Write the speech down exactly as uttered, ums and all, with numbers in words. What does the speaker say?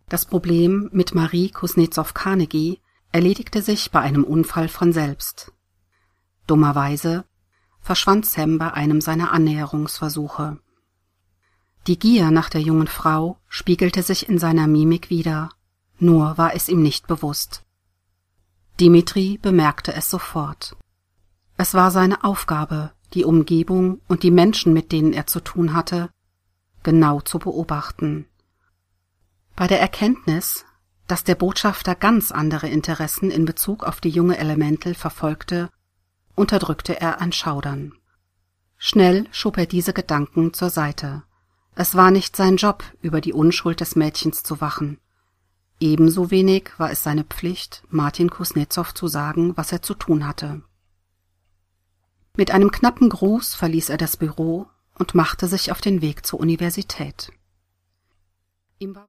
Das Problem mit Marie Kuznetsov-Carnegie erledigte sich bei einem Unfall von selbst. Dummerweise verschwand Sam bei einem seiner Annäherungsversuche. Die Gier nach der jungen Frau spiegelte sich in seiner Mimik wider, nur war es ihm nicht bewusst. Dimitri bemerkte es sofort. Es war seine Aufgabe, die Umgebung und die Menschen, mit denen er zu tun hatte, genau zu beobachten. Bei der Erkenntnis, dass der Botschafter ganz andere Interessen in Bezug auf die junge Elemental verfolgte, unterdrückte er ein Schaudern. Schnell schob er diese Gedanken zur Seite. Es war nicht sein Job, über die Unschuld des Mädchens zu wachen. Ebenso wenig war es seine Pflicht, Martin Kuznetsov zu sagen, was er zu tun hatte. Mit einem knappen Gruß verließ er das Büro und machte sich auf den Weg zur Universität. Ihm war